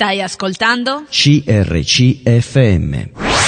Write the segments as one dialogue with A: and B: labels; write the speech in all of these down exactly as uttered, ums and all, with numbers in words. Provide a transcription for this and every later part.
A: Stai ascoltando
B: C R C F M.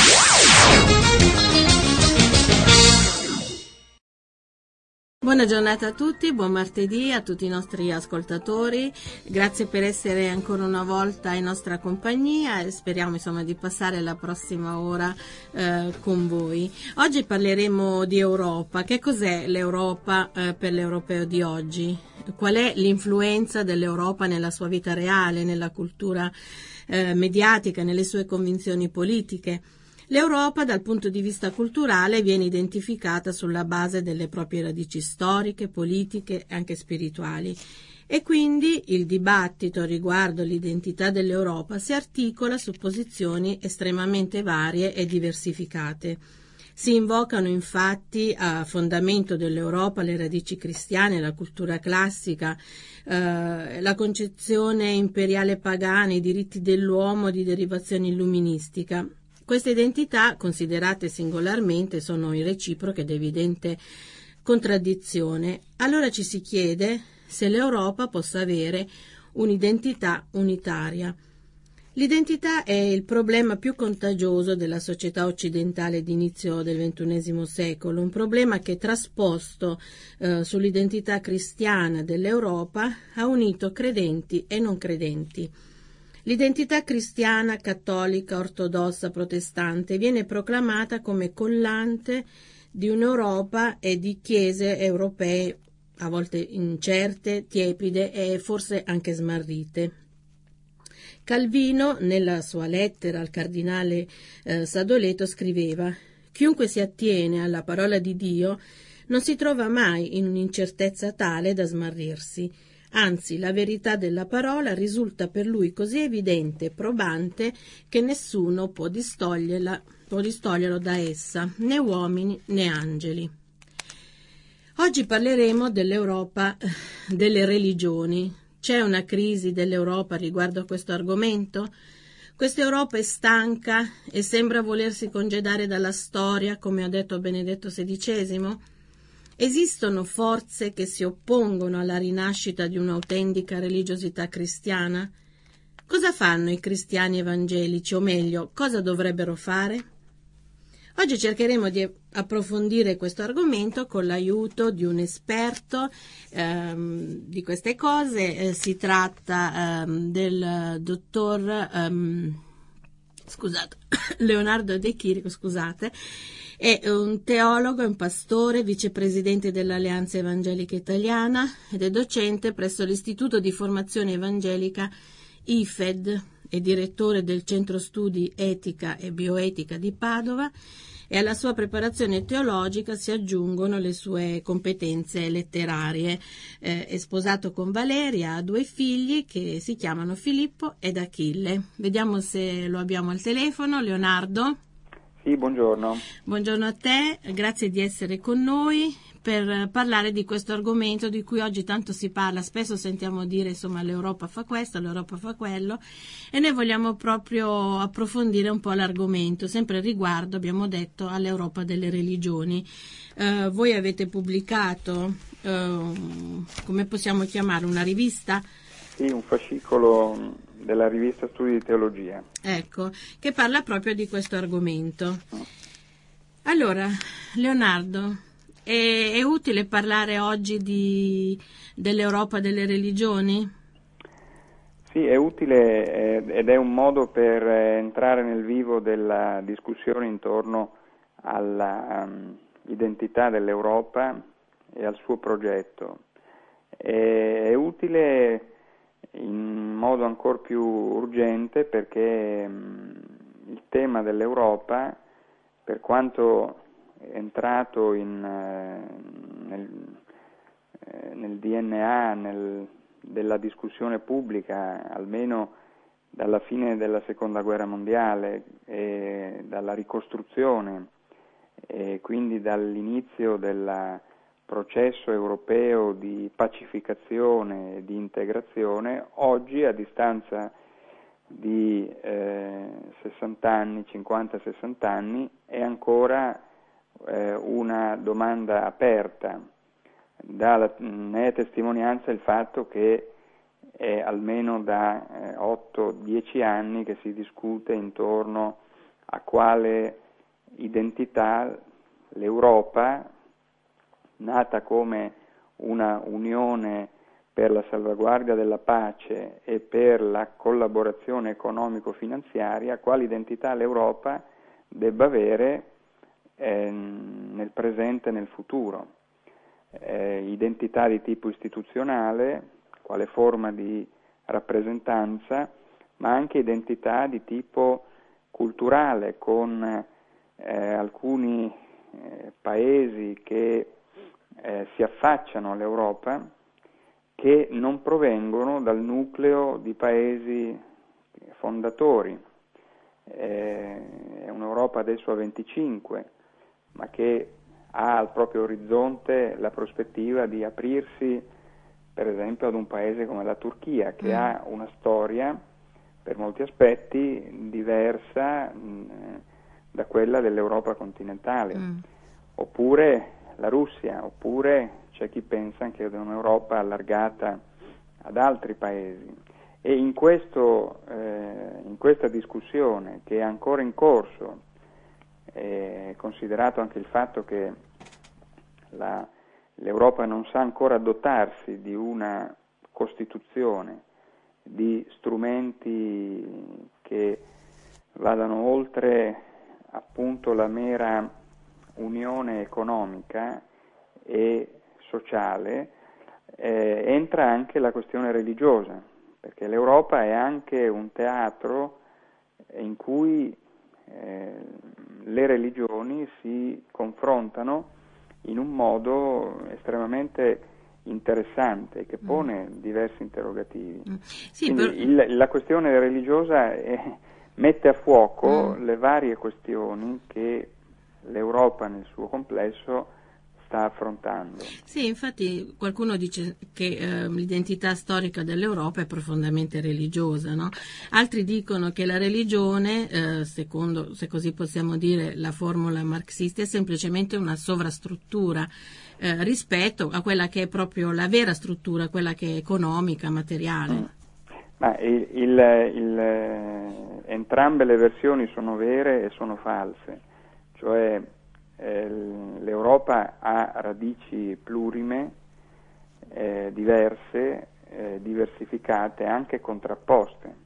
C: Buona giornata a tutti, buon martedì a tutti i nostri ascoltatori, grazie per essere ancora una volta in nostra compagnia e speriamo insomma di passare la prossima ora eh, con voi. Oggi parleremo di Europa. Che cos'è l'Europa eh, per l'europeo di oggi? Qual è l'influenza dell'Europa nella sua vita reale, nella cultura eh, mediatica, nelle sue convinzioni politiche? L'Europa dal punto di vista culturale viene identificata sulla base delle proprie radici storiche, politiche e anche spirituali e quindi il dibattito riguardo l'identità dell'Europa si articola su posizioni estremamente varie e diversificate. Si invocano infatti a fondamento dell'Europa le radici cristiane, la cultura classica, eh, la concezione imperiale pagana, i diritti dell'uomo di derivazione illuministica. Queste identità, considerate singolarmente, sono in reciproca ed evidente contraddizione. Allora ci si chiede se l'Europa possa avere un'identità unitaria. L'identità è il problema più contagioso della società occidentale d'inizio del ventunesimo secolo, un problema che trasposto eh, sull'identità cristiana dell'Europa ha unito credenti e non credenti. L'identità cristiana, cattolica, ortodossa, protestante viene proclamata come collante di un'Europa e di chiese europee a volte incerte, tiepide e forse anche smarrite. Calvino, nella sua lettera al cardinale eh, Sadoleto, scriveva: «Chiunque si attiene alla parola di Dio non si trova mai in un'incertezza tale da smarrirsi. Anzi, la verità della parola risulta per lui così evidente e probante che nessuno può distoglierla, può distoglierlo da essa, né uomini né angeli». Oggi parleremo dell'Europa delle religioni. C'è una crisi dell'Europa riguardo a questo argomento? Questa Europa è stanca e sembra volersi congedare dalla storia, come ha detto Benedetto sedicesimo? Esistono forze che si oppongono alla rinascita di un'autentica religiosità cristiana? Cosa fanno i cristiani evangelici, o meglio, cosa dovrebbero fare? Oggi cercheremo di approfondire questo argomento con l'aiuto di un esperto ehm, di queste cose. Eh, si tratta ehm, del dottor ehm, scusate, Leonardo De Chirico, scusate, è un teologo, è un pastore, vicepresidente dell'Alleanza Evangelica Italiana ed è docente presso l'Istituto di Formazione Evangelica I F E D, è direttore del Centro Studi Etica e Bioetica di Padova e alla sua preparazione teologica si aggiungono le sue competenze letterarie. Eh, è sposato con Valeria, ha due figli che si chiamano Filippo ed Achille. Vediamo se lo abbiamo al telefono. Leonardo?
D: Sì, buongiorno.
C: Buongiorno a te, grazie di essere con noi per parlare di questo argomento di cui oggi tanto si parla. Spesso sentiamo dire, insomma, l'Europa fa questo, l'Europa fa quello, e noi vogliamo proprio approfondire un po' l'argomento, sempre riguardo, abbiamo detto, all'Europa delle religioni. Eh, voi avete pubblicato, eh, come possiamo chiamare, una rivista?
D: Sì, un fascicolo della rivista Studi di Teologia.
C: Ecco, che parla proprio di questo argomento. Allora, Leonardo, è, è utile parlare oggi di, dell'Europa delle religioni?
D: Sì, è utile eh, ed è un modo per eh, entrare nel vivo della discussione intorno all'identità um, dell'Europa e al suo progetto. È, è utile in modo ancora più urgente perché um, il tema dell'Europa, per quanto è entrato in, uh, nel, uh, nel D N A nel, della discussione pubblica, almeno dalla fine della Seconda Guerra Mondiale e dalla ricostruzione, e quindi dall'inizio del processo europeo di pacificazione e di integrazione, oggi a distanza di eh, sessanta anni, cinquanta sessanta anni, è ancora eh, una domanda aperta. Da, ne è testimonianza il fatto che è almeno da eh, otto dieci anni che si discute intorno a quale identità l'Europa, nata come una unione per la salvaguardia della pace e per la collaborazione economico-finanziaria, quale identità l'Europa debba avere eh, nel presente e nel futuro. Eh, identità di tipo istituzionale, quale forma di rappresentanza, ma anche identità di tipo culturale, con eh, alcuni eh, paesi che eh, si affacciano all'Europa, che non provengono dal nucleo di paesi fondatori. Eh, è un'Europa adesso a venticinque, ma che ha al proprio orizzonte la prospettiva di aprirsi, per esempio, ad un paese come la Turchia, che mm. ha una storia per molti aspetti diversa mh, da quella dell'Europa continentale, mm. oppure la Russia, oppure c'è chi pensa anche ad un'Europa allargata ad altri paesi. E in, questo, eh, in questa discussione, che è ancora in corso, eh, considerato anche il fatto che la, l'Europa non sa ancora dotarsi di una Costituzione, di strumenti che vadano oltre appunto la mera unione economica e sociale, eh, entra anche la questione religiosa, perché l'Europa è anche un teatro in cui eh, le religioni si confrontano in un modo estremamente interessante, che pone mm. diversi interrogativi. Mm. Sì, Quindi per... il, la questione religiosa è, mette a fuoco mm. le varie questioni che l'Europa nel suo complesso sta affrontando.
C: Sì, infatti qualcuno dice che eh, l'identità storica dell'Europa è profondamente religiosa, no? Altri dicono che la religione, eh, secondo, se così possiamo dire, la formula marxista, è semplicemente una sovrastruttura eh, rispetto a quella che è proprio la vera struttura, quella che è economica, materiale. Mm.
D: Ma il, il, il, entrambe le versioni sono vere e sono false, cioè eh, l'Europa ha radici plurime, eh, diverse, eh, diversificate, anche contrapposte,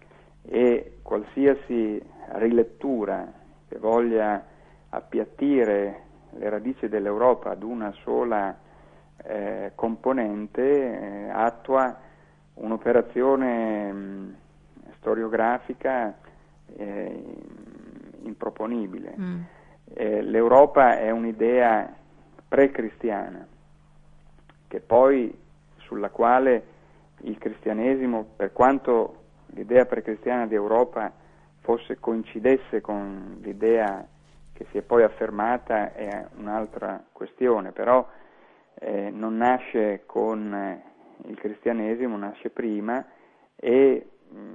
D: e qualsiasi rilettura che voglia appiattire le radici dell'Europa ad una sola eh, componente eh, attua un'operazione mh, storiografica eh, improponibile. Mm. Eh, L'Europa è un'idea pre-cristiana, che poi sulla quale il cristianesimo, per quanto l'idea pre-cristiana di Europa fosse coincidesse con l'idea che si è poi affermata, è un'altra questione, però eh, non nasce con eh, il cristianesimo, nasce prima, e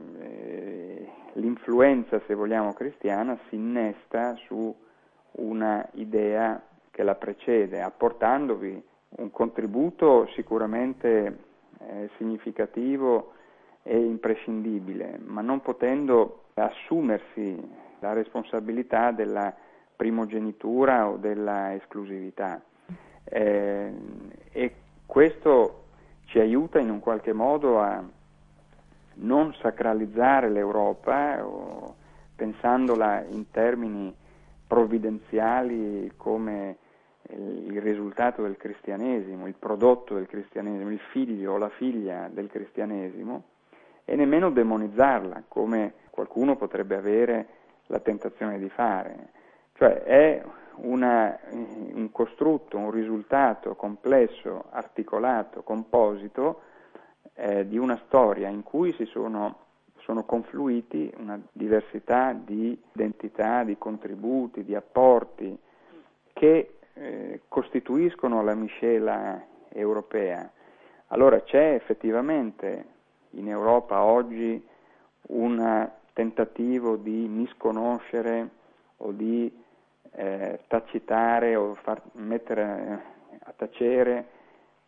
D: eh, l'influenza, se vogliamo, cristiana si innesta su una idea che la precede, apportandovi un contributo sicuramente eh, significativo e imprescindibile, ma non potendo assumersi la responsabilità della primogenitura o della esclusività. Eh, e questo ci aiuta in un qualche modo a non sacralizzare l'Europa, o pensandola in termini provvidenziali come il risultato del cristianesimo, il prodotto del cristianesimo, il figlio o la figlia del cristianesimo, e nemmeno demonizzarla, come qualcuno potrebbe avere la tentazione di fare. Cioè è una, un costrutto, un risultato complesso, articolato, composito eh, di una storia in cui si sono, sono confluiti una diversità di identità, di contributi, di apporti che eh, costituiscono la miscela europea. Allora c'è effettivamente in Europa oggi un tentativo di misconoscere o di eh, tacitare o far mettere a tacere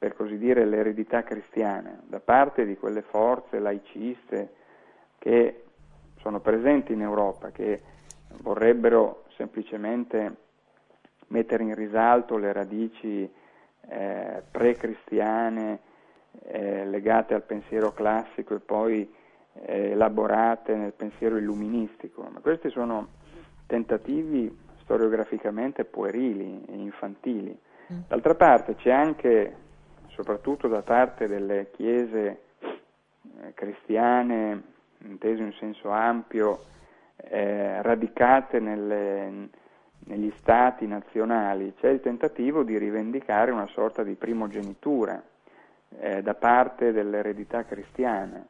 D: per così dire, l'eredità cristiana, da parte di quelle forze laiciste che sono presenti in Europa, che vorrebbero semplicemente mettere in risalto le radici eh, pre-cristiane eh, legate al pensiero classico e poi eh, elaborate nel pensiero illuministico. Ma questi sono tentativi storiograficamente puerili e infantili. D'altra parte c'è anche, soprattutto da parte delle chiese eh, cristiane, inteso in senso ampio, eh, radicate nelle, negli stati nazionali, c'è il tentativo di rivendicare una sorta di primogenitura eh, da parte dell'eredità cristiana.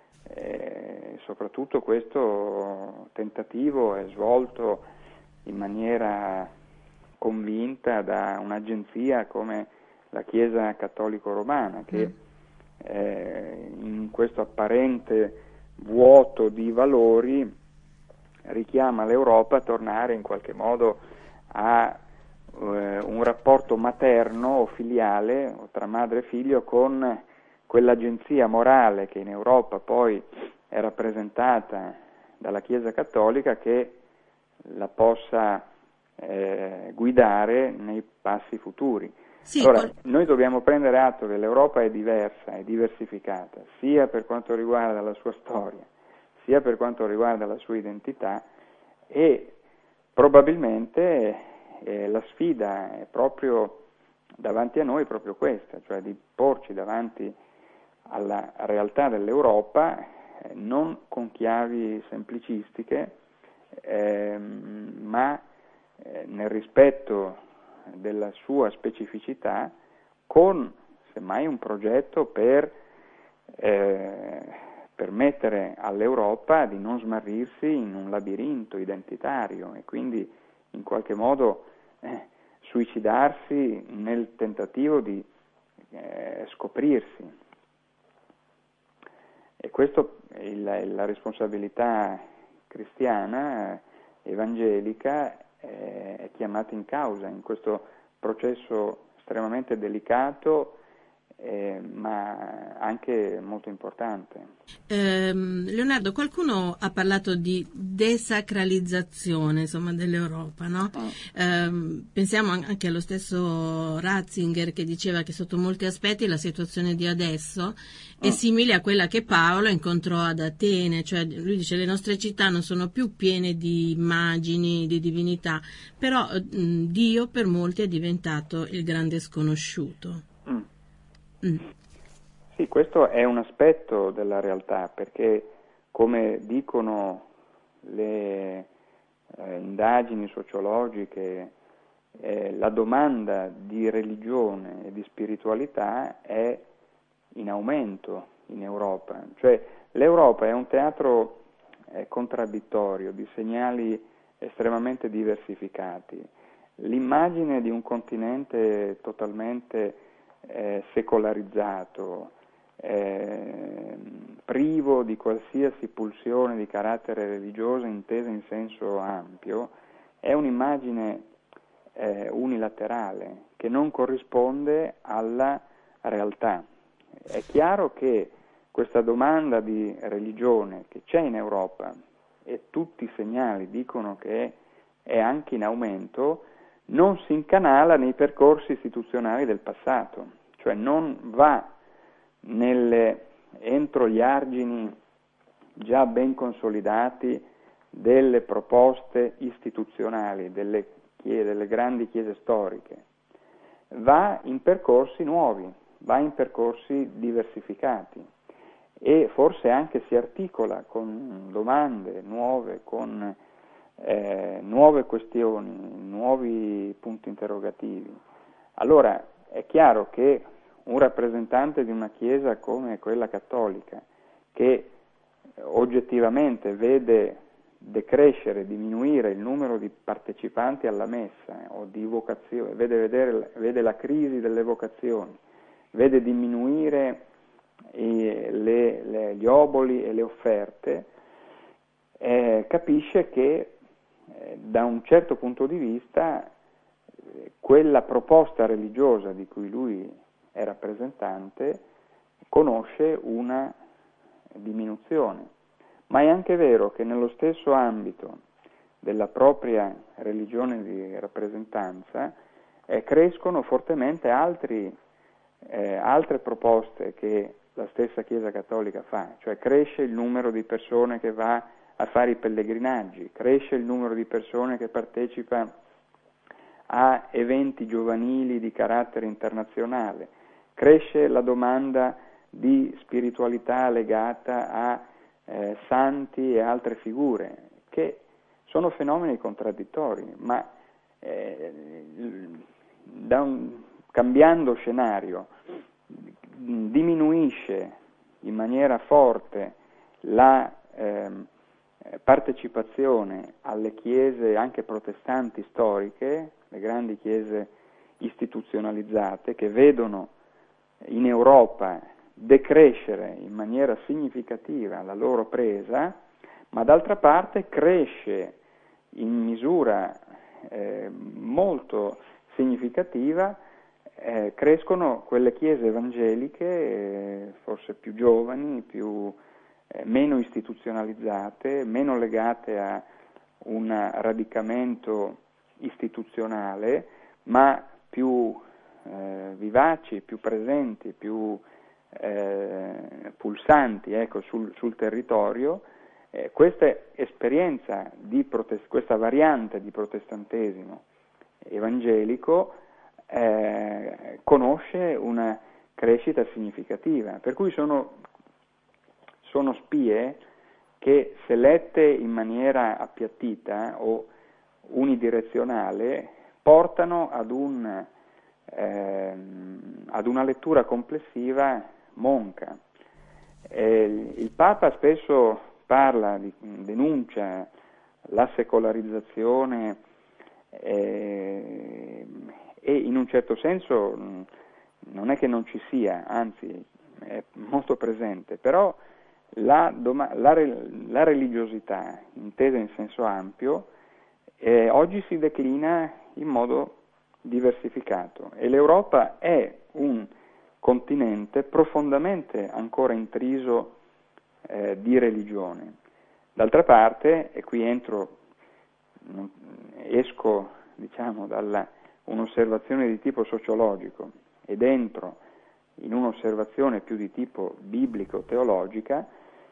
D: Eh, soprattutto questo tentativo è svolto in maniera convinta da un'agenzia come la Chiesa Cattolico-Romana, che eh, in questo apparente vuoto di valori richiama l'Europa a tornare in qualche modo a eh, un rapporto materno o filiale, o tra madre e figlio, con quell'agenzia morale che in Europa poi è rappresentata dalla Chiesa Cattolica, che la possa eh, guidare nei passi futuri.
C: Sì,
D: allora,
C: col...
D: noi dobbiamo prendere atto che l'Europa è diversa, è diversificata, sia per quanto riguarda la sua storia, sia per quanto riguarda la sua identità, e probabilmente eh, la sfida è proprio davanti a noi, proprio questa, cioè di porci davanti alla realtà dell'Europa eh, non con chiavi semplicistiche, eh, ma eh, nel rispetto della sua specificità, con semmai un progetto per eh, permettere all'Europa di non smarrirsi in un labirinto identitario e quindi in qualche modo eh, suicidarsi nel tentativo di eh, scoprirsi. E questo è il, la responsabilità cristiana, evangelica, eh, è chiamata in causa in questo processo estremamente delicato, eh, ma anche molto importante.
C: Eh, Leonardo, qualcuno ha parlato di desacralizzazione, insomma, dell'Europa, no? Oh. Eh, pensiamo anche allo stesso Ratzinger, che diceva che sotto molti aspetti la situazione di adesso è oh. simile a quella che Paolo incontrò ad Atene, cioè lui dice le nostre città non sono più piene di immagini, di divinità, però mh, Dio per molti è diventato il grande sconosciuto.
D: Mm. Mm. Sì, questo è un aspetto della realtà, perché come dicono le eh, indagini sociologiche, eh, la domanda di religione e di spiritualità è in aumento in Europa. Cioè l'Europa è un teatro eh, contraddittorio, di segnali estremamente diversificati. L'immagine di un continente totalmente eh, secolarizzato, Eh, privo di qualsiasi pulsione di carattere religioso intesa in senso ampio, è un'immagine eh, unilaterale che non corrisponde alla realtà. È chiaro che questa domanda di religione che c'è in Europa, e tutti i segnali dicono che è anche in aumento, non si incanala nei percorsi istituzionali del passato, cioè non va Nelle, entro gli argini già ben consolidati delle proposte istituzionali delle, chiese, delle grandi chiese storiche, va in percorsi nuovi, va in percorsi diversificati e forse anche si articola con domande nuove, con eh, nuove questioni, nuovi punti interrogativi. Allora è chiaro che un rappresentante di una chiesa come quella cattolica, che oggettivamente vede decrescere, diminuire il numero di partecipanti alla messa, o di vocazioni, vede, vedere, vede la crisi delle vocazioni, vede diminuire i, le, le, gli oboli e le offerte, eh, capisce che eh, da un certo punto di vista eh, quella proposta religiosa di cui lui è rappresentante, conosce una diminuzione. Ma è anche vero che nello stesso ambito della propria religione di rappresentanza eh, crescono fortemente altri, eh, altre proposte che la stessa Chiesa Cattolica fa, cioè cresce il numero di persone che va a fare i pellegrinaggi, cresce il numero di persone che partecipa a eventi giovanili di carattere internazionale, cresce la domanda di spiritualità legata a eh, santi e altre figure, che sono fenomeni contraddittori, ma eh, da un, cambiando scenario diminuisce in maniera forte la eh, partecipazione alle chiese anche protestanti storiche, le grandi chiese istituzionalizzate, che vedono in Europa decrescere in maniera significativa la loro presa, ma d'altra parte cresce in misura eh, molto significativa, eh, crescono quelle chiese evangeliche, eh, forse più giovani, più, eh, meno istituzionalizzate, meno legate a un radicamento istituzionale, ma più eh, vivaci, più presenti, più eh, pulsanti ecco, sul, sul territorio. Eh, questa esperienza, di protest- questa variante di protestantesimo evangelico eh, conosce una crescita significativa, per cui sono, sono spie che, se lette in maniera appiattita o unidirezionale, portano ad, un, eh, ad una lettura complessiva monca. Eh, il Papa spesso parla, di, denuncia la secolarizzazione eh, e in un certo senso non è che non ci sia, anzi è molto presente, però la, doma- la, la religiosità intesa in senso ampio eh, oggi si declina in modo diversificato e l'Europa è un continente profondamente ancora intriso eh, di religione. D'altra parte, e qui entro, esco diciamo dalla un'osservazione di tipo sociologico ed entro in un'osservazione più di tipo biblico-teologica,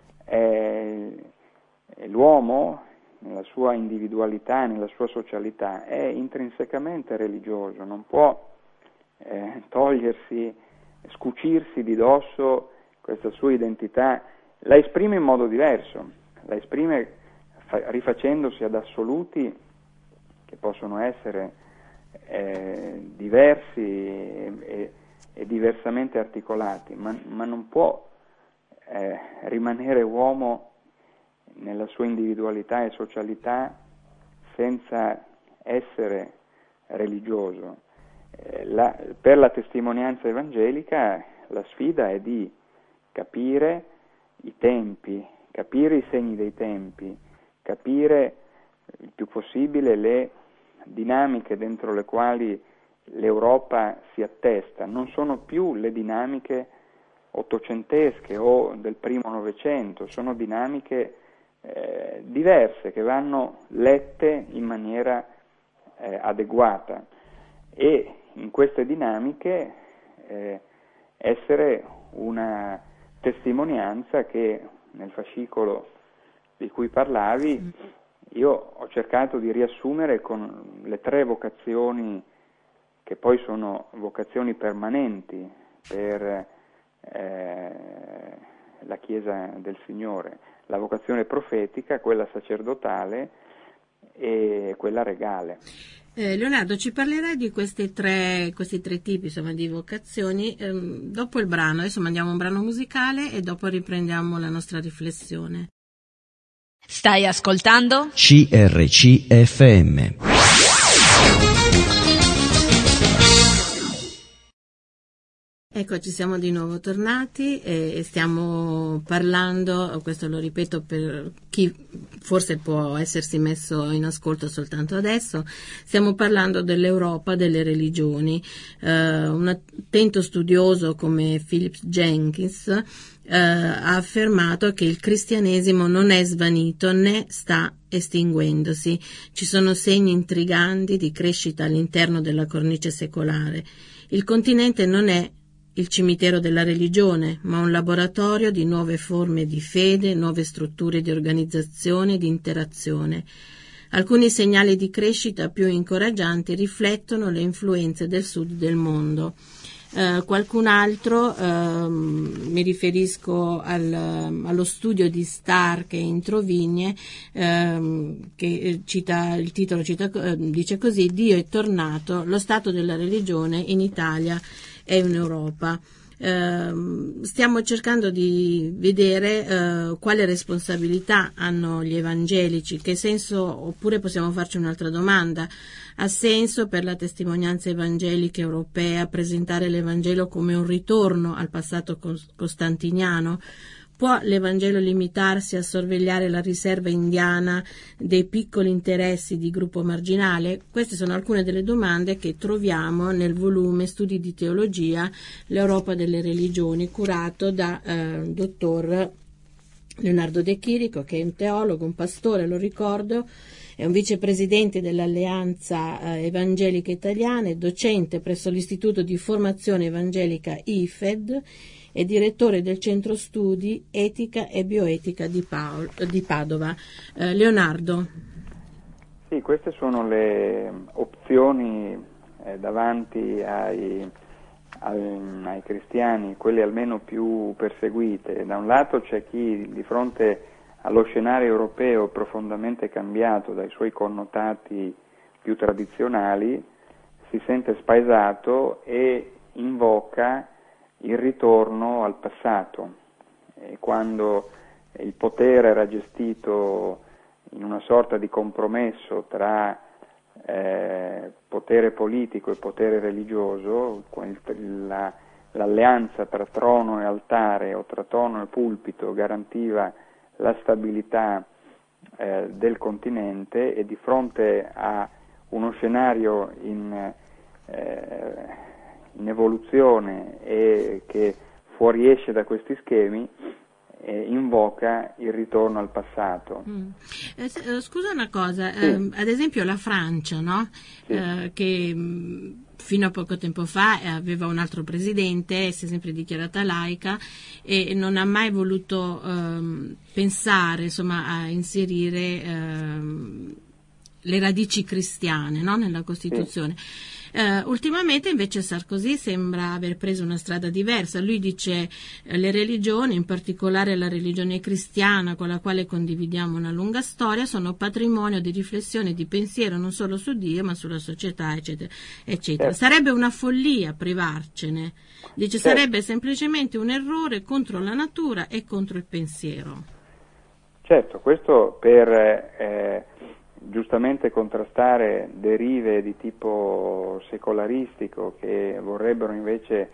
D: eh, l'uomo nella sua individualità, nella sua socialità, è intrinsecamente religioso, non può eh, togliersi, scucirsi di dosso questa sua identità, la esprime in modo diverso, la esprime fa- rifacendosi ad assoluti che possono essere eh, diversi e, e, e diversamente articolati, ma, ma non può eh, rimanere uomo nella sua individualità e socialità senza essere religioso. Eh, la, per la testimonianza evangelica la sfida è di capire i tempi, capire i segni dei tempi, capire il più possibile le dinamiche dentro le quali l'Europa si attesta. Non sono più le dinamiche ottocentesche o del primo Novecento, sono dinamiche eh, diverse che vanno lette in maniera eh, adeguata e in queste dinamiche eh, essere una testimonianza che nel fascicolo di cui parlavi io ho cercato di riassumere con le tre vocazioni che poi sono vocazioni permanenti per eh, la Chiesa del Signore, la vocazione profetica, quella sacerdotale e quella regale.
C: Eh, Leonardo, ci parlerai di questi tre, questi tre tipi insomma, di vocazioni ehm, dopo il brano. Adesso mandiamo un brano musicale e dopo riprendiamo la nostra riflessione.
A: Stai ascoltando?
B: C R C F M.
C: Ecco, ci siamo di nuovo tornati e stiamo parlando, questo lo ripeto per chi forse può essersi messo in ascolto soltanto adesso, stiamo parlando dell'Europa delle religioni. Uh, un attento studioso come Philip Jenkins uh, ha affermato che il cristianesimo non è svanito né sta estinguendosi. Ci sono segni intriganti di crescita all'interno della cornice secolare. Il continente non è il cimitero della religione, ma un laboratorio di nuove forme di fede, nuove strutture di organizzazione e di interazione. Alcuni segnali di crescita più incoraggianti riflettono le influenze del sud del mondo. Uh, qualcun altro, uh, mi riferisco al, allo studio di Stark e Introvigne, uh, che cita, il titolo cita, uh, dice così: Dio è tornato, lo stato della religione in Italia e in Europa. Uh, stiamo cercando di vedere uh, quale responsabilità hanno gli evangelici, che senso, oppure possiamo farci un'altra domanda: ha senso per la testimonianza evangelica europea presentare l'Evangelo come un ritorno al passato costantiniano? Può l'Evangelo limitarsi a sorvegliare la riserva indiana dei piccoli interessi di gruppo marginale? Queste sono alcune delle domande che troviamo nel volume Studi di teologia, l'Europa delle religioni, curato da eh, dottor Leonardo De Chirico, che è un teologo, un pastore, lo ricordo, è un vicepresidente dell'Alleanza eh, Evangelica Italiana, è docente presso l'Istituto di Formazione Evangelica I F E D e direttore del Centro Studi Etica e Bioetica di, Paolo, di Padova. Eh, Leonardo.
D: Sì, queste sono le opzioni eh, davanti ai, ai, ai cristiani, quelle almeno più perseguite. Da un lato c'è chi di fronte allo scenario europeo profondamente cambiato dai suoi connotati più tradizionali si sente spaesato e invoca il ritorno al passato, e quando il potere era gestito in una sorta di compromesso tra eh, potere politico e potere religioso, la, l'alleanza tra trono e altare o tra trono e pulpito garantiva la stabilità eh, del continente, e di fronte a uno scenario in eh, in evoluzione e che fuoriesce da questi schemi, eh, invoca il ritorno al passato.
C: Mm. Eh, scusa una cosa,
D: sì.
C: eh, ad esempio la Francia, no?
D: Sì.
C: Eh, che mh, fino a poco tempo fa aveva un altro presidente, si è sempre dichiarata laica e non ha mai voluto ehm, pensare, insomma, a inserire ehm, le radici cristiane, no? Nella Costituzione. Sì. Uh, ultimamente invece Sarkozy sembra aver preso una strada diversa. Lui dice eh, le religioni, in particolare la religione cristiana con la quale condividiamo una lunga storia, sono patrimonio di riflessione e di pensiero non solo su Dio ma sulla società, eccetera, eccetera. Certo. Sarebbe una follia privarcene. Dice certo. Sarebbe semplicemente un errore contro la natura e contro il pensiero.
D: Certo, questo per eh, giustamente contrastare derive di tipo secolaristico che vorrebbero invece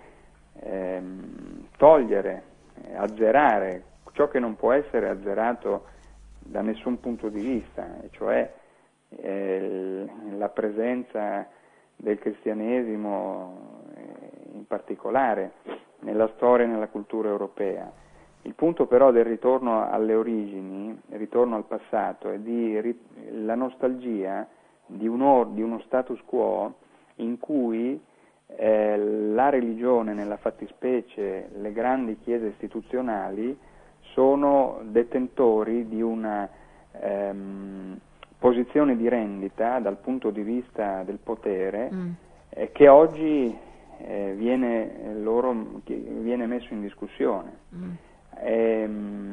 D: ehm, togliere, azzerare ciò che non può essere azzerato da nessun punto di vista, e cioè eh, la presenza del cristianesimo eh, in particolare nella storia e nella cultura europea. Il punto però del ritorno alle origini, il ritorno al passato, è di la nostalgia di, un or, di uno status quo in cui eh, la religione, nella fattispecie le grandi chiese istituzionali, sono detentori di una ehm, posizione di rendita dal punto di vista del potere mm. eh, che oggi eh, viene, loro, viene messo in discussione. Mm. E,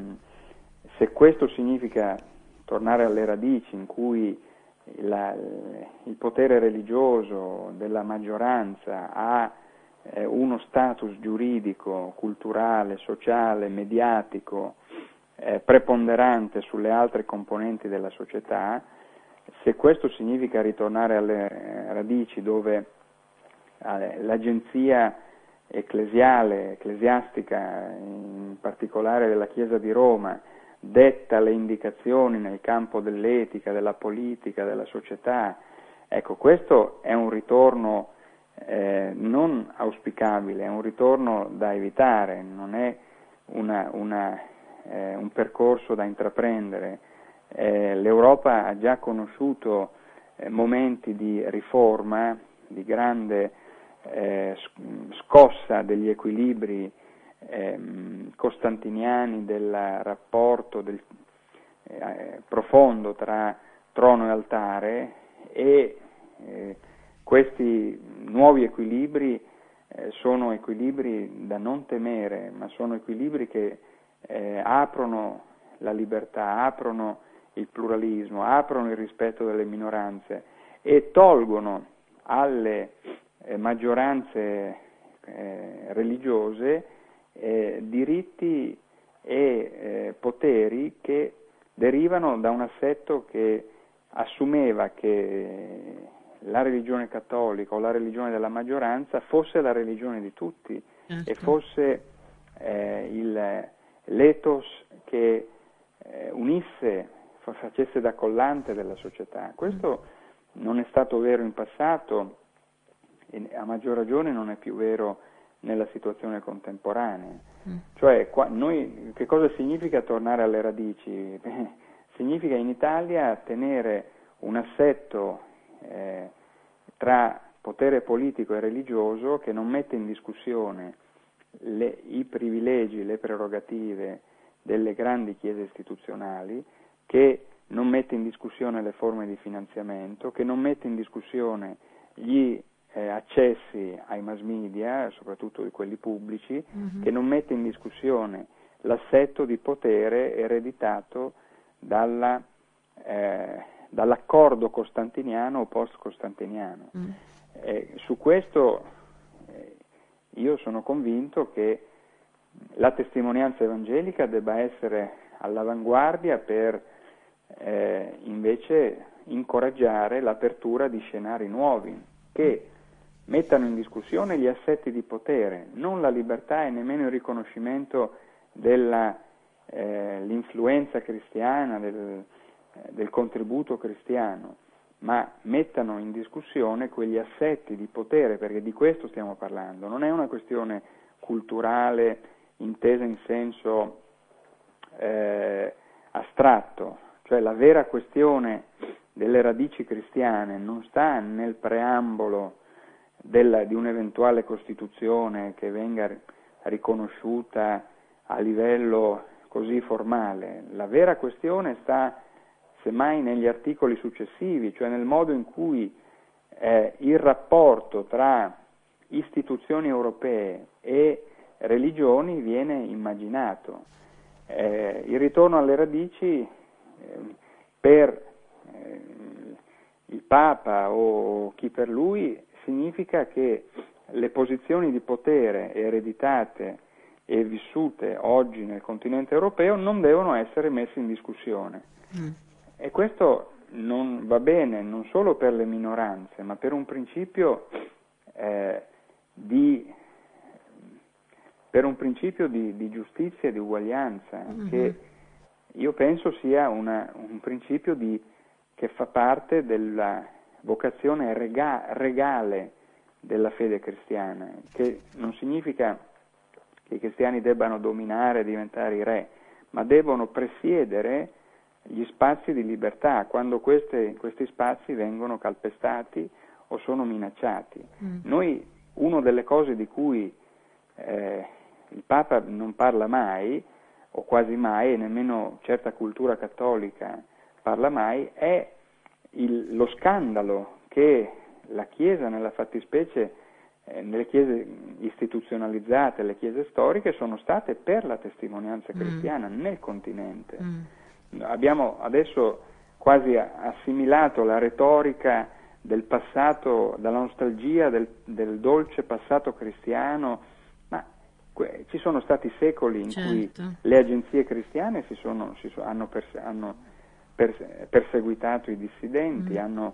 D: se questo significa tornare alle radici in cui la, il potere religioso della maggioranza ha eh, uno status giuridico, culturale, sociale, mediatico eh, preponderante sulle altre componenti della società, se questo significa ritornare alle radici dove eh, l'agenzia ecclesiale, ecclesiastica, in particolare della Chiesa di Roma, detta le indicazioni nel campo dell'etica, della politica, della società. Ecco, questo è un ritorno eh, non auspicabile, è un ritorno da evitare, non è una, una, eh, un percorso da intraprendere. Eh, L'Europa ha già conosciuto eh, momenti di riforma, di grande eh, scossa degli equilibri eh, costantiniani, del rapporto del, eh, profondo tra trono e altare, e eh, questi nuovi equilibri eh, sono equilibri da non temere, ma sono equilibri che eh, aprono la libertà, aprono il pluralismo, aprono il rispetto delle minoranze e tolgono alle eh, maggioranze eh, religiose eh, diritti e eh, poteri che derivano da un assetto che assumeva che la religione cattolica o la religione della maggioranza fosse la religione di tutti, certo, e fosse eh, il, l'ethos che eh, unisse, facesse da collante della società. Questo mm. non è stato vero in passato e a maggior ragione non è più vero nella situazione contemporanea. Mm. Cioè, qua, noi, che cosa significa tornare alle radici? Beh, significa in Italia tenere un assetto eh, tra potere politico e religioso che non mette in discussione le, i privilegi, le prerogative delle grandi chiese istituzionali, che non mette in discussione le forme di finanziamento, che non mette in discussione gli eh, accessi ai mass media, soprattutto di quelli pubblici, mm-hmm. che non mette in discussione l'assetto di potere ereditato dalla, eh, dall'accordo costantiniano o post-costantiniano. Mm. Eh, su questo eh, io sono convinto che la testimonianza evangelica debba essere all'avanguardia per eh, invece incoraggiare l'apertura di scenari nuovi che mettano in discussione gli assetti di potere, non la libertà e nemmeno il riconoscimento della eh, l'influenza cristiana, del, eh, del contributo cristiano, ma mettano in discussione quegli assetti di potere, perché di questo stiamo parlando. Non è una questione culturale intesa in senso eh, astratto, cioè la vera questione delle radici cristiane non sta nel preambolo della, di un'eventuale Costituzione che venga riconosciuta a livello così formale. La vera questione sta semmai negli articoli successivi, cioè nel modo in cui eh, il rapporto tra istituzioni europee e religioni viene immaginato. Eh, il ritorno alle radici eh, per eh, il Papa o chi per lui significa che le posizioni di potere ereditate e vissute oggi nel continente europeo non devono essere messe in discussione. Mm. E questo non va bene non solo per le minoranze, ma per un principio eh, di per un principio di, di giustizia e di uguaglianza, mm-hmm. che io penso sia una, un principio di, che fa parte della vocazione rega, regale della fede cristiana, che non significa che i cristiani debbano dominare e diventare i re, ma devono presiedere gli spazi di libertà quando queste, questi spazi vengono calpestati o sono minacciati. Mm. Noi, una delle cose di cui eh, il Papa non parla mai, o quasi mai, e nemmeno certa cultura cattolica parla mai, è il, lo scandalo che la Chiesa, nella fattispecie eh, nelle chiese istituzionalizzate, le chiese storiche, sono state per la testimonianza cristiana mm. nel continente. Mm. Abbiamo adesso quasi assimilato la retorica del passato, dalla nostalgia del, del dolce passato cristiano, ma que- ci sono stati secoli in certo. cui le agenzie cristiane si sono, si so, hanno, perse- hanno perse- perseguitato i dissidenti, mm. hanno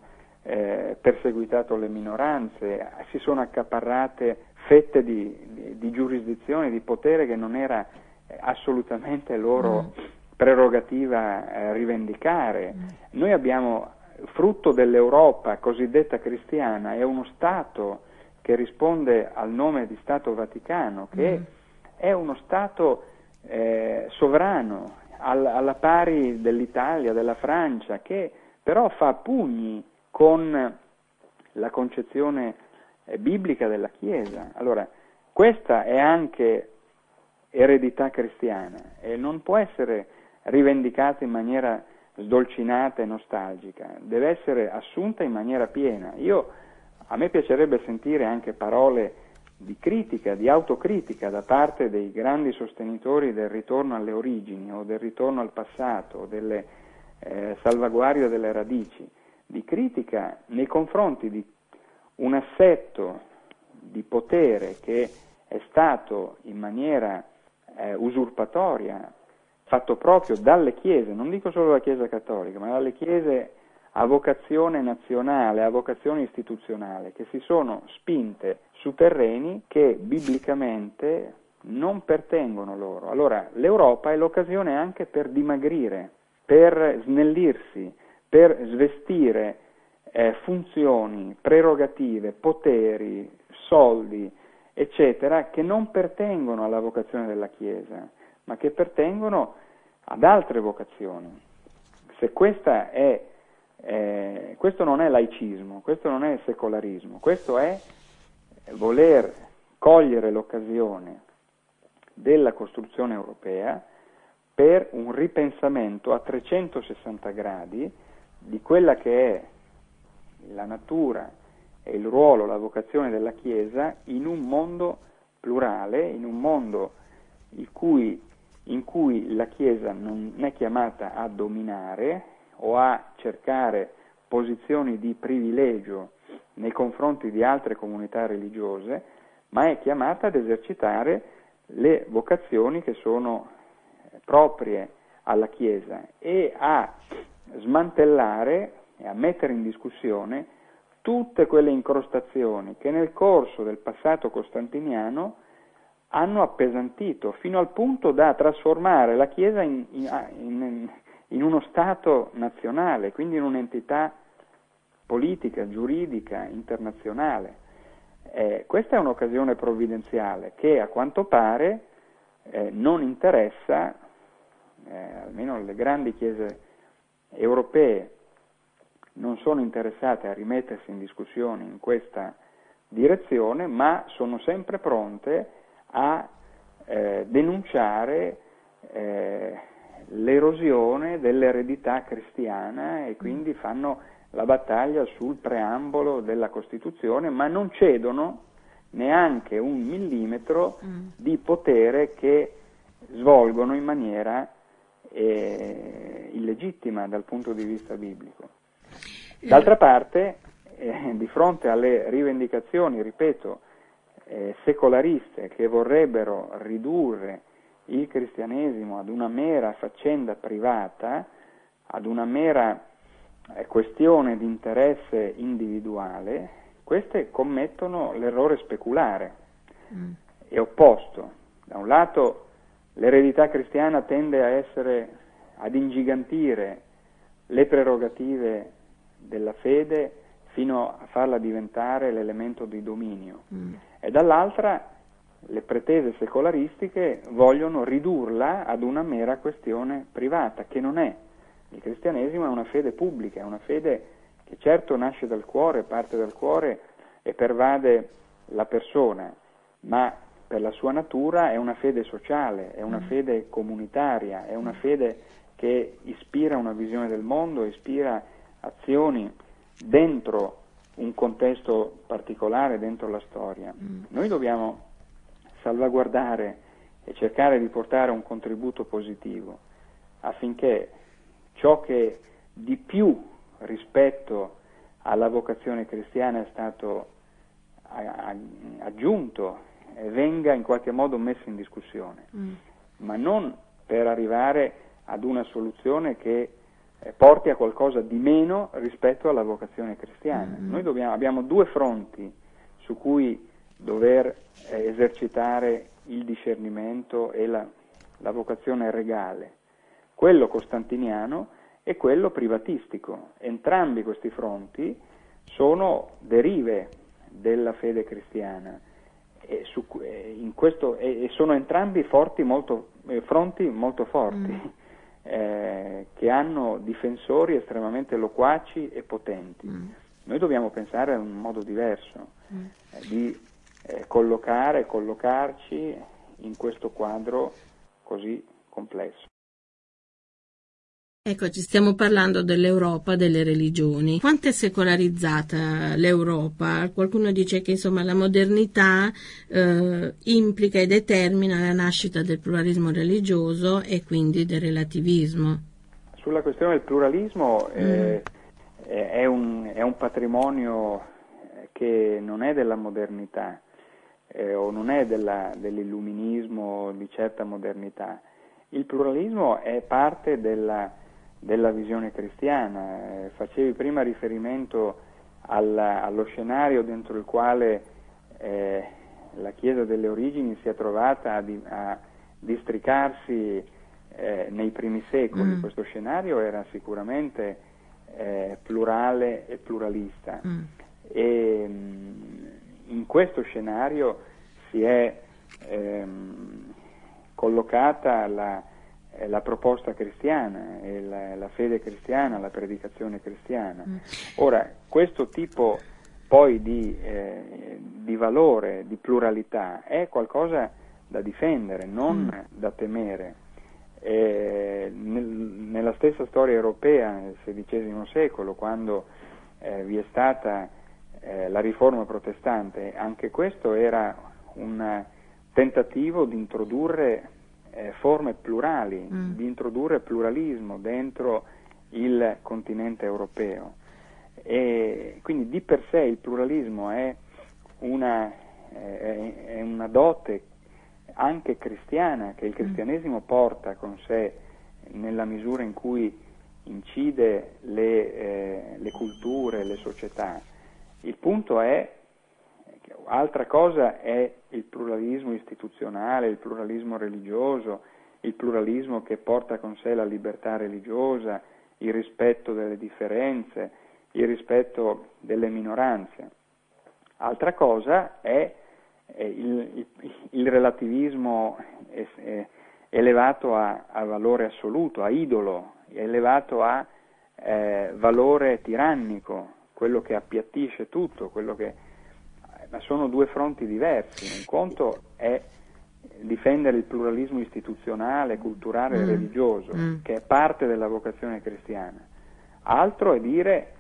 D: eh, perseguitato le minoranze, si sono accaparrate fette di, di, di giurisdizione, di potere che non era eh, assolutamente loro mm. prerogativa eh, rivendicare. Mm. Noi abbiamo, frutto dell'Europa cosiddetta cristiana, è uno Stato che risponde al nome di Stato Vaticano, che mm. è uno Stato eh, sovrano, al, alla pari dell'Italia, della Francia, che però fa pugni con la concezione eh, biblica della Chiesa. Allora, questa è anche eredità cristiana e non può essere rivendicata in maniera sdolcinata e nostalgica, deve essere assunta in maniera piena. Io, a me piacerebbe sentire anche parole di critica, di autocritica da parte dei grandi sostenitori del ritorno alle origini o del ritorno al passato, o delle eh, salvaguardie delle radici, di critica nei confronti di un assetto di potere che è stato in maniera eh, usurpatoria fatto proprio dalle chiese, non dico solo la Chiesa cattolica, ma dalle chiese a vocazione nazionale, a vocazione istituzionale, che si sono spinte su terreni che biblicamente non pertengono loro. Allora l'Europa è l'occasione anche per dimagrire, per snellirsi, per svestire eh, funzioni, prerogative, poteri, soldi, eccetera, che non pertengono alla vocazione della Chiesa, ma che pertengono ad altre vocazioni. Se questa è, eh, questo non è laicismo, questo non è secolarismo, questo è voler cogliere l'occasione della costruzione europea per un ripensamento a trecentosessanta gradi di quella che è la natura e il ruolo, la vocazione della Chiesa in un mondo plurale, in un mondo in cui, in cui la Chiesa non è chiamata a dominare o a cercare posizioni di privilegio nei confronti di altre comunità religiose, ma è chiamata ad esercitare le vocazioni che sono proprie alla Chiesa e a smantellare e a mettere in discussione tutte quelle incrostazioni che nel corso del passato costantiniano hanno appesantito fino al punto da trasformare la Chiesa in, in, in uno Stato nazionale, quindi in un'entità politica, giuridica, internazionale. Eh, questa è un'occasione provvidenziale che a quanto pare eh, non interessa, eh, almeno le grandi chiese europee non sono interessate a rimettersi in discussione in questa direzione, ma sono sempre pronte a eh, denunciare eh, l'erosione dell'eredità cristiana e quindi fanno la battaglia sul preambolo della Costituzione, ma non cedono neanche un millimetro mm. di potere che svolgono in maniera eh, illegittima dal punto di vista biblico. D'altra parte, eh, di fronte alle rivendicazioni, ripeto, eh, secolariste che vorrebbero ridurre il cristianesimo ad una mera faccenda privata, ad una mera eh, questione di interesse individuale, queste commettono l'errore speculare mm. e opposto. Da un lato l'eredità cristiana tende a essere, ad ingigantire le prerogative della fede fino a farla diventare l'elemento di dominio mm. e dall'altra le pretese secolaristiche vogliono ridurla ad una mera questione privata, che non è. Il cristianesimo è una fede pubblica, è una fede che certo nasce dal cuore, parte dal cuore e pervade la persona, ma per la sua natura è una fede sociale, è una mm. fede comunitaria, è una fede che ispira una visione del mondo, ispira azioni dentro un contesto particolare, dentro la storia. Mm. Noi dobbiamo salvaguardare e cercare di portare un contributo positivo affinché ciò che di più rispetto alla vocazione cristiana è stato aggiunto venga in qualche modo messo in discussione, mm. ma non per arrivare ad una soluzione che eh, porti a qualcosa di meno rispetto alla vocazione cristiana.
C: Mm-hmm.
D: Noi dobbiamo, abbiamo due fronti su cui dover eh, esercitare il discernimento e la, la vocazione regale, quello costantiniano e quello privatistico. Entrambi questi fronti sono derive della fede cristiana e, su, e, in questo, e, e sono entrambi forti molto, eh, fronti molto forti, mm. eh, che hanno difensori estremamente loquaci e potenti. Mm. Noi dobbiamo pensare a un modo diverso mm. eh, di eh, collocare, collocarci in questo quadro così complesso.
C: Ecco, ci stiamo parlando dell'Europa, delle religioni. Quanto è secolarizzata l'Europa? Qualcuno dice che insomma la modernità eh, implica e determina la nascita del pluralismo religioso e quindi del relativismo.
D: Sulla questione del pluralismo eh, mm. è, un, è un patrimonio che non è della modernità eh, o non è della, dell'illuminismo di certa modernità. Il pluralismo è parte della della visione cristiana. Eh, facevi prima riferimento alla, allo scenario dentro il quale eh, la Chiesa delle origini si è trovata a, di, a districarsi eh, nei primi secoli. Mm. Questo scenario era sicuramente eh, plurale e pluralista mm. e mh, in questo scenario si è ehm, collocata la la proposta cristiana, la, la fede cristiana, la predicazione cristiana. Mm. Ora, questo tipo poi di, eh, di valore, di pluralità, è qualcosa da difendere, non mm. da temere. Eh, nel, nella stessa storia europea, nel sedicesimo secolo, quando eh, vi è stata eh, la riforma protestante, anche questo era un tentativo di introdurre Eh, forme plurali, mm. di introdurre pluralismo dentro il continente europeo. E quindi di per sé il pluralismo è una, eh, è una dote anche cristiana che il cristianesimo mm. porta con sé nella misura in cui incide le, eh, le culture, le società. Il punto è altra cosa è il pluralismo istituzionale, il pluralismo religioso, il pluralismo che porta con sé la libertà religiosa, il rispetto delle differenze, il rispetto delle minoranze. Altra cosa è il, il, il relativismo elevato a, a valore assoluto, a idolo, elevato a eh, valore tirannico, quello che appiattisce tutto, quello che ma sono due fronti diversi. Un conto è difendere il pluralismo istituzionale, culturale mm. e religioso, mm. che è parte della vocazione cristiana. Altro è dire,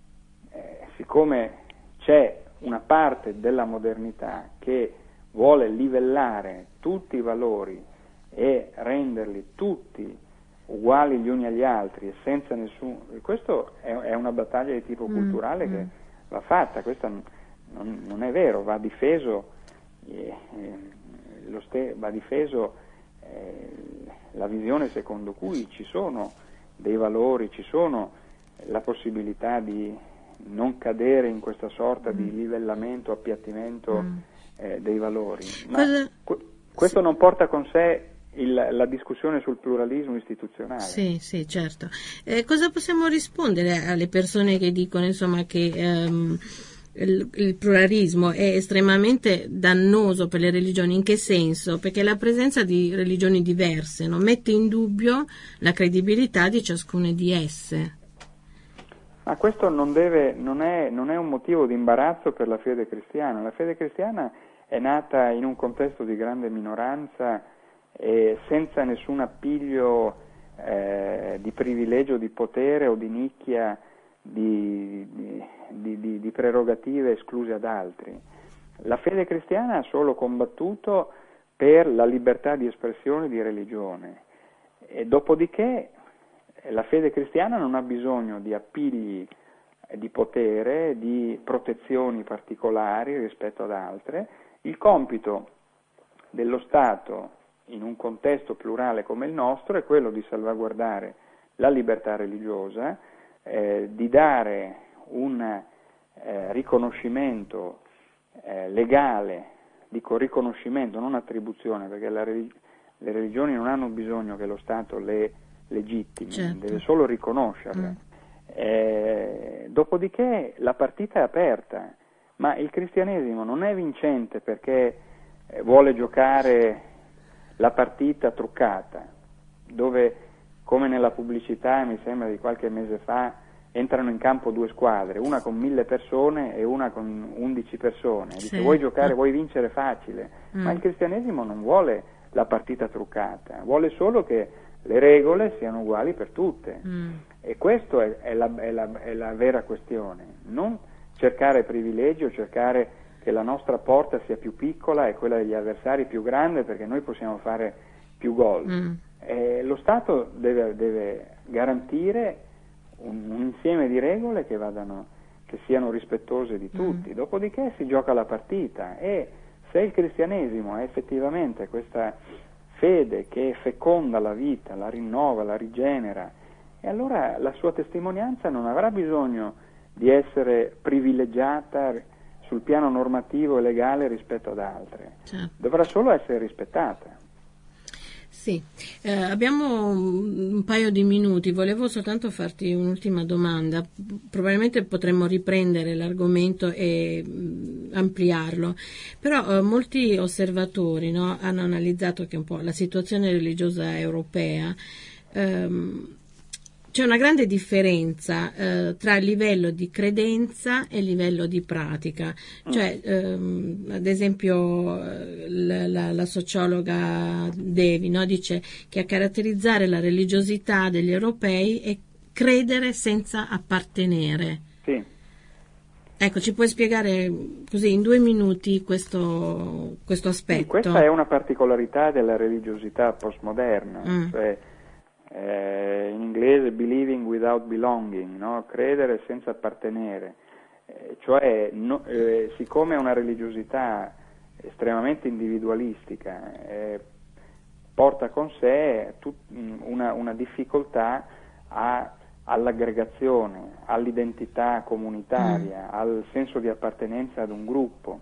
D: eh, siccome c'è una parte della modernità che vuole livellare tutti i valori e renderli tutti uguali gli uni agli altri e senza nessun... Questo è, è una battaglia di tipo mm. culturale mm. che va fatta, questa Non, non è vero, va difeso, eh, eh, lo ste- va difeso eh, la visione secondo cui ci sono dei valori, ci sono la possibilità di non cadere in questa sorta mm. di livellamento, appiattimento mm. eh, dei valori. Ma Cosa... que- questo sì. non porta con sé il, la discussione sul pluralismo istituzionale.
C: Sì, sì, certo. Eh, cosa possiamo rispondere alle persone che dicono, insomma, che... Um, Il, il pluralismo è estremamente dannoso per le religioni? In che senso? Perché la presenza di religioni diverse non mette in dubbio la credibilità di ciascuna di esse.
D: Ma questo non deve, non è, non è un motivo di imbarazzo per la fede cristiana. La fede cristiana è nata in un contesto di grande minoranza e senza nessun appiglio eh, di privilegio, di potere o di nicchia Di, di, di, di prerogative escluse ad altri. La fede cristiana ha solo combattuto per la libertà di espressione e di religione e dopodiché la fede cristiana non ha bisogno di appigli di potere, di protezioni particolari rispetto ad altre. Il compito dello Stato in un contesto plurale come il nostro è quello di salvaguardare la libertà religiosa, eh, di dare un eh, riconoscimento eh, legale, dico riconoscimento, non attribuzione, perché la relig- le religioni non hanno bisogno che lo Stato le legittimi,
C: certo.
D: deve solo riconoscerle. Mm. Eh, dopodiché la partita è aperta, ma il cristianesimo non è vincente perché eh, vuole giocare la partita truccata, dove, come nella pubblicità, mi sembra di qualche mese fa, entrano in campo due squadre, una con mille persone e una con undici persone. Dice, sì. vuoi giocare, vuoi vincere facile, mm. ma il cristianesimo non vuole la partita truccata, vuole solo che le regole siano uguali per tutte. Mm. E questa è, è, la, è, la, è la vera questione, non cercare privilegi o cercare che la nostra porta sia più piccola e quella degli avversari più grande perché noi possiamo fare più gol. Mm. Eh, lo Stato deve, deve garantire un, un insieme di regole che vadano, che siano rispettose di tutti, mm. dopodiché si gioca la partita, e se il cristianesimo è effettivamente questa fede che feconda la vita, la rinnova, la rigenera, e allora la sua testimonianza non avrà bisogno di essere privilegiata sul piano normativo e legale rispetto ad altre, certo. dovrà solo essere rispettata.
C: Sì, eh, abbiamo un paio di minuti, volevo soltanto farti un'ultima domanda, probabilmente potremmo riprendere l'argomento e mh, ampliarlo, però eh, molti osservatori, no, hanno analizzato che un po' la situazione religiosa europea, ehm, c'è una grande differenza eh, tra il livello di credenza e il livello di pratica, cioè ehm, ad esempio la, la, la sociologa Devi, no, dice che a caratterizzare la religiosità degli europei è credere senza appartenere.
D: Sì.
C: Ecco, ci puoi spiegare così in due minuti questo, questo aspetto?
D: Sì, questa è una particolarità della religiosità postmoderna, mm. cioè Eh, in inglese believing without belonging, no? Credere senza appartenere, eh, cioè no, eh, siccome è una religiosità estremamente individualistica, eh, porta con sé tut, una, una difficoltà a, all'aggregazione, all'identità comunitaria, mm. al senso di appartenenza ad un gruppo.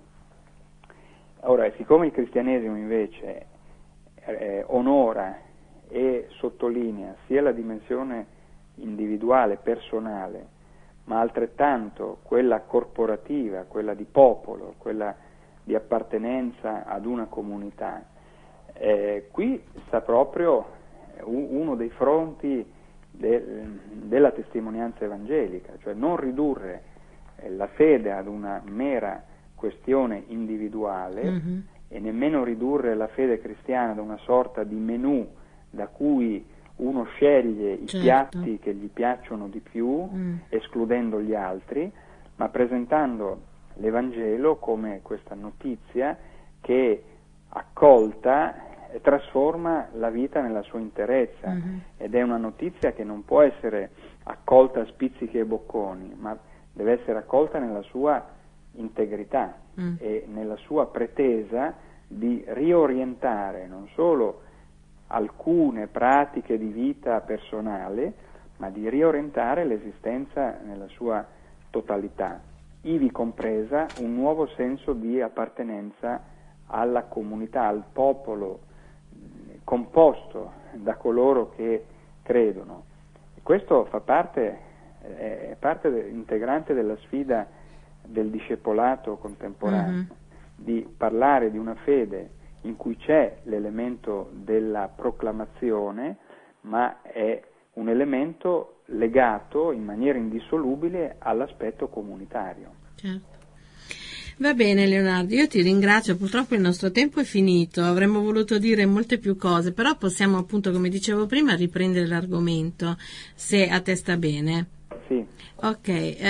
D: Ora, siccome il cristianesimo invece eh, onora e sottolinea sia la dimensione individuale, personale, ma altrettanto quella corporativa, quella di popolo, quella di appartenenza ad una comunità. Eh, qui sta proprio uno dei fronti de, della testimonianza evangelica, cioè non ridurre la fede ad una mera questione individuale, mm-hmm. e nemmeno ridurre la fede cristiana ad una sorta di menù da cui uno sceglie i certo. piatti che gli piacciono di più, mm. escludendo gli altri, ma presentando l'Evangelo come questa notizia che accolta trasforma la vita nella sua interezza, mm-hmm. ed è una notizia che non può essere accolta a spizzichi e bocconi, ma deve essere accolta nella sua integrità mm. e nella sua pretesa di riorientare non solo alcune pratiche di vita personale, ma di riorientare l'esistenza nella sua totalità, ivi compresa un nuovo senso di appartenenza alla comunità, al popolo composto da coloro che credono. Questo fa parte, è parte integrante della sfida del discepolato contemporaneo, mm-hmm. di parlare di una fede in cui c'è l'elemento della proclamazione, ma è un elemento legato in maniera indissolubile all'aspetto comunitario.
C: Certo. Va bene Leonardo, io ti ringrazio, purtroppo il nostro tempo è finito, avremmo voluto dire molte più cose, però possiamo appunto, come dicevo prima, riprendere l'argomento, se a te sta bene.
D: Sì.
C: Ok,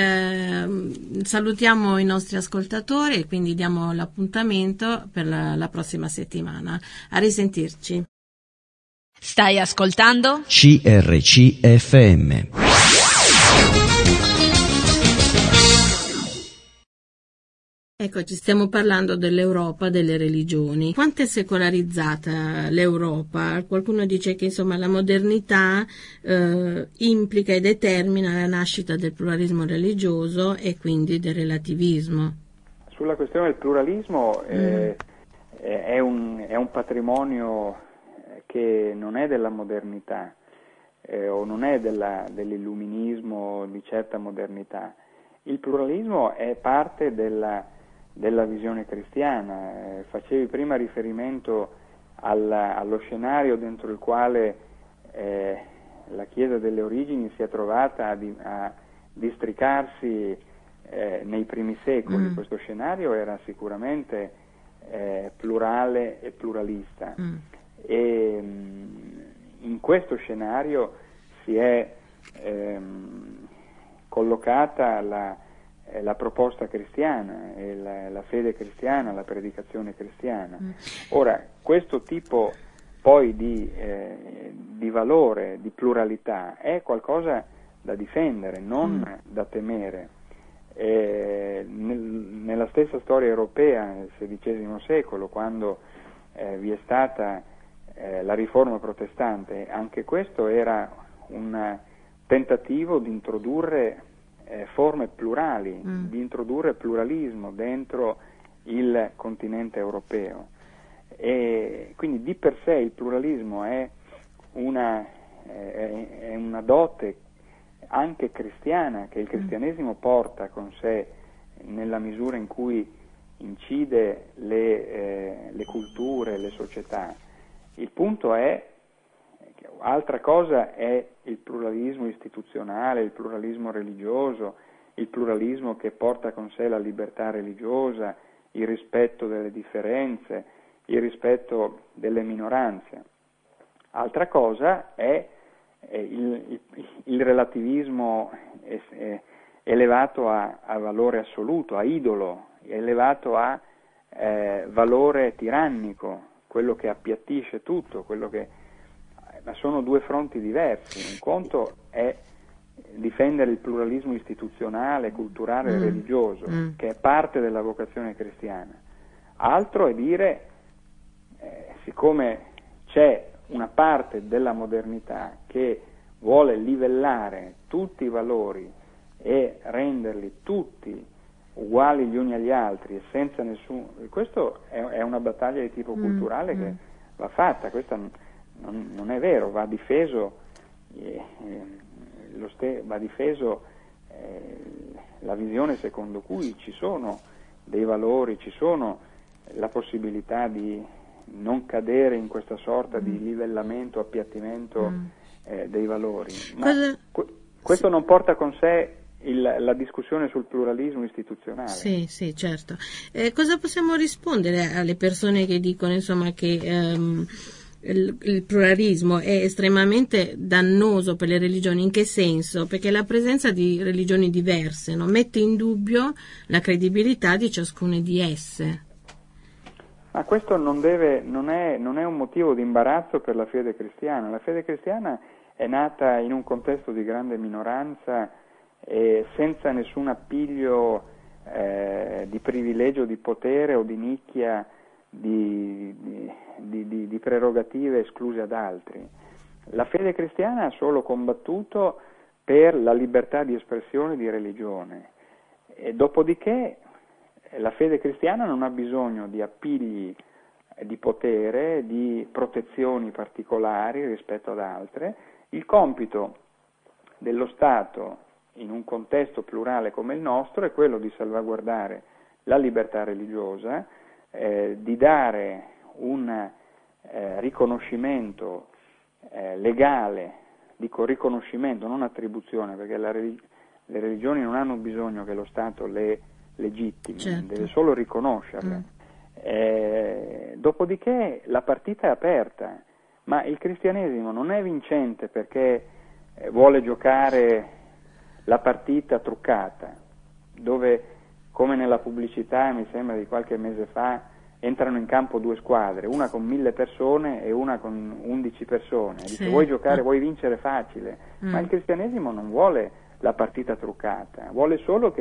C: ehm, salutiamo i nostri ascoltatori e quindi diamo l'appuntamento per la, la prossima settimana. A risentirci.
A: Stai ascoltando
B: C R C F M.
C: Ecco, ci stiamo parlando dell'Europa, delle religioni. Quanto è secolarizzata l'Europa? Qualcuno dice che insomma la modernità eh, implica e determina la nascita del pluralismo religioso e quindi del relativismo.
D: Sulla questione del pluralismo eh,
C: Mm.
D: è, un, è un patrimonio che non è della modernità eh, o non è della, dell'illuminismo di certa modernità. Il pluralismo è parte della, della visione cristiana. Eh, facevi prima riferimento alla, allo scenario dentro il quale eh, la Chiesa delle origini si è trovata a, di, a districarsi eh, nei primi secoli.
C: Mm.
D: Questo scenario era sicuramente eh, plurale e pluralista.
C: Mm.
D: E mh, in questo scenario si è ehm, collocata la, eh, la proposta cristiana, e la, la fede cristiana, la predicazione cristiana.
C: Mm.
D: Ora, questo tipo poi di, eh, di valore, di pluralità, è qualcosa da difendere, non
C: Mm.
D: da temere. Eh, nel, nella stessa storia europea, nel sedicesimo secolo, quando eh, vi è stata eh, la riforma protestante, anche questo era un tentativo di introdurre eh, forme plurali,
C: Mm.
D: di introdurre pluralismo dentro il continente europeo. E quindi di per sé il pluralismo è una, eh, è una dote anche cristiana che il cristianesimo porta con sé nella misura in cui incide le, eh, le culture, le società. Il punto è, altra cosa è il pluralismo istituzionale, il pluralismo religioso, il pluralismo che porta con sé la libertà religiosa, il rispetto delle differenze, il rispetto delle minoranze. Altra cosa è il, il, il relativismo elevato a, a valore assoluto, a idolo, elevato a eh, valore tirannico, quello che appiattisce tutto, quello che, ma sono due fronti diversi. Un conto è difendere il pluralismo istituzionale, culturale e
C: Mm.
D: religioso,
C: Mm.
D: che è parte della vocazione cristiana. Altro è dire, eh, siccome c'è una parte della modernità che vuole livellare tutti i valori e renderli tutti uguali gli uni agli altri e senza nessun... Questo è, è una battaglia di tipo
C: Mm,
D: culturale
C: mm.
D: che va fatta, questa non, non è vero, va difeso, eh, eh, lo ste- va difeso eh, la visione secondo cui ci sono dei valori, ci sono la possibilità di non cadere in questa sorta
C: Mm.
D: di livellamento, appiattimento
C: Mm.
D: eh, dei valori. Ma
C: Cosa-
D: que- questo non porta con sé il, la discussione sul pluralismo istituzionale.
C: Sì, sì, certo. Eh, cosa possiamo rispondere alle persone che dicono insomma che ehm, il, il pluralismo è estremamente dannoso per le religioni? In che senso? Perché la presenza di religioni diverse, no, mette in dubbio la credibilità di ciascuna di esse.
D: Ma questo non, deve, non, è, non è un motivo di imbarazzo per la fede cristiana. La fede cristiana è nata in un contesto di grande minoranza e senza nessun appiglio eh, di privilegio, di potere o di nicchia, di, di, di, di prerogative escluse ad altri. La fede cristiana ha solo combattuto per la libertà di espressione e di religione. E dopodiché la fede cristiana non ha bisogno di appigli di potere, di protezioni particolari rispetto ad altre. Il compito dello Stato in un contesto plurale come il nostro è quello di salvaguardare la libertà religiosa, eh, di dare un eh, riconoscimento eh, legale, dico riconoscimento, non attribuzione, perché la relig- le religioni non hanno bisogno che lo Stato le legittimi,
C: Certo.
D: deve solo riconoscerle.
C: Mm.
D: Eh, dopodiché la partita è aperta, ma il cristianesimo non è vincente perché eh, vuole giocare la partita truccata, dove, come nella pubblicità, mi sembra di qualche mese fa, entrano in campo due squadre, una con mille persone e una con undici persone. Dice,
C: Sì.
D: vuoi giocare, vuoi vincere facile,
C: Mm.
D: ma il cristianesimo non vuole la partita truccata, vuole solo che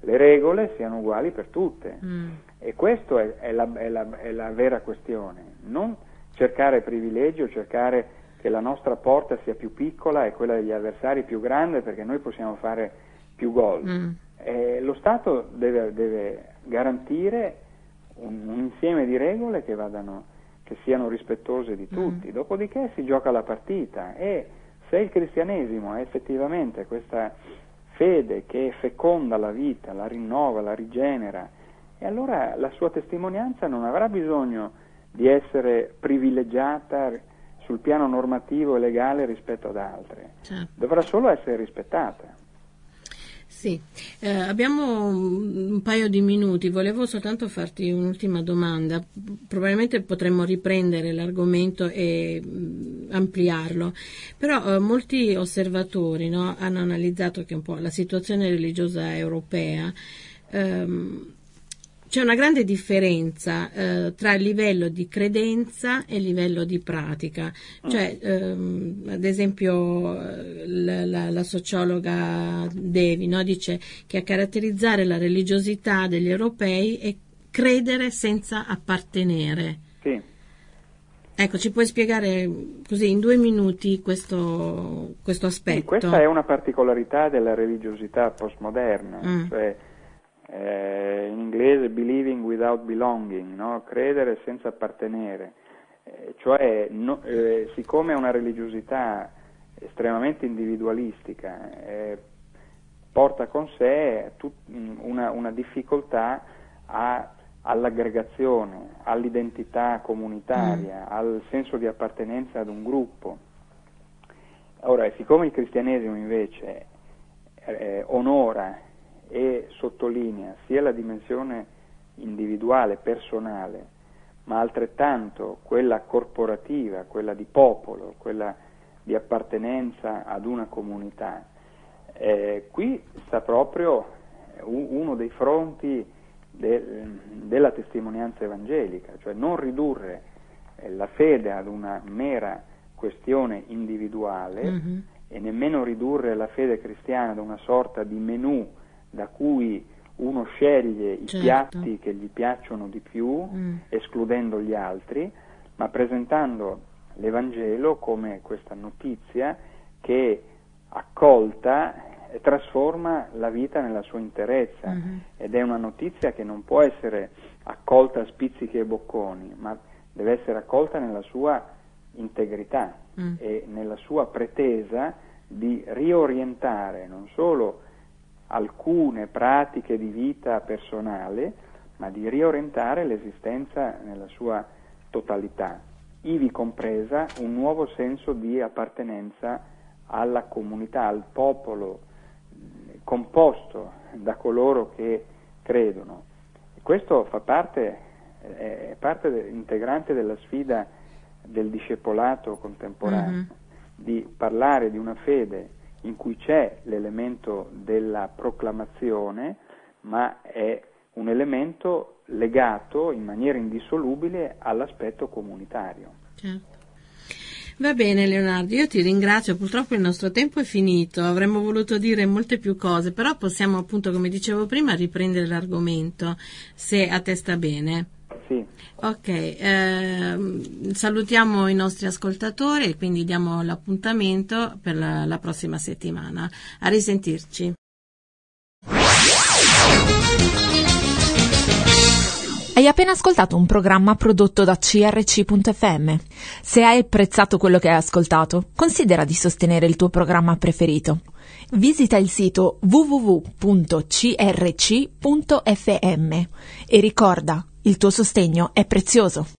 D: le regole siano uguali per tutte.
C: Mm.
D: E questa è, è, la, è, la, è la vera questione, non cercare privilegi o cercare che la nostra porta sia più piccola e quella degli avversari più grande perché noi possiamo fare più gol.
C: Mm.
D: Eh, lo Stato deve, deve garantire un, un insieme di regole che vadano, che siano rispettose di tutti, mm. dopodiché si gioca la partita, e se il cristianesimo è effettivamente questa fede che feconda la vita, la rinnova, la rigenera, e allora la sua testimonianza non avrà bisogno di essere privilegiata sul piano normativo e legale rispetto ad altre,
C: certo.
D: dovrà solo essere rispettata.
C: Sì, eh, abbiamo un paio di minuti, volevo soltanto farti un'ultima domanda, probabilmente potremmo riprendere l'argomento e mh, ampliarlo, però eh, molti osservatori, no, hanno analizzato che un po' la situazione religiosa europea, ehm, c'è una grande differenza eh, tra il livello di credenza e il livello di pratica. Cioè, ehm, ad esempio, la, la, la sociologa Devi, no, dice che a caratterizzare la religiosità degli europei è credere senza appartenere.
D: Sì.
C: Ecco, ci puoi spiegare così in due minuti questo, questo aspetto?
D: Sì, questa è una particolarità della religiosità postmoderna, mm. cioè Eh, in inglese believing without belonging, no? Credere senza appartenere, eh, cioè no, eh, siccome è una religiosità estremamente individualistica, eh, porta con sé tut, una, una difficoltà a, all'aggregazione, all'identità comunitaria, mm. al senso di appartenenza ad un gruppo. Ora, siccome il cristianesimo invece eh, onora e sottolinea sia la dimensione individuale, personale, ma altrettanto quella corporativa, quella di popolo, quella di appartenenza ad una comunità. Eh, qui sta proprio uno dei fronti de, della testimonianza evangelica, cioè non ridurre la fede ad una mera questione individuale, mm-hmm. e nemmeno ridurre la fede cristiana ad una sorta di menù da cui uno sceglie i certo. piatti che gli piacciono di più, mm. escludendo gli altri, ma presentando l'Evangelo come questa notizia che accolta trasforma la vita nella sua interezza, mm-hmm. ed è una notizia che non può essere accolta a spizzichi e bocconi, ma deve essere accolta nella sua integrità mm. e nella sua pretesa di riorientare non solo alcune pratiche di vita personale, ma di riorientare l'esistenza nella sua totalità, ivi compresa un nuovo senso di appartenenza alla comunità, al popolo composto da coloro che credono. E questo fa parte, è parte integrante della sfida del discepolato contemporaneo, mm-hmm. di parlare di una fede in cui c'è l'elemento della proclamazione, ma è un elemento legato in maniera indissolubile all'aspetto comunitario.
C: Certo. Va bene Leonardo, io ti ringrazio, purtroppo il nostro tempo è finito, avremmo voluto dire molte più cose, però possiamo appunto, come dicevo prima, riprendere l'argomento, se a te sta bene.
D: Sì.
C: Ok, ehm, salutiamo i nostri ascoltatori e quindi diamo l'appuntamento per la, la prossima settimana. A risentirci.
A: Hai appena ascoltato un programma prodotto da C R C punto F M. Se hai apprezzato quello che hai ascoltato, considera di sostenere il tuo programma preferito. Visita il sito w w w punto c r c punto f m e ricorda, il tuo sostegno è prezioso.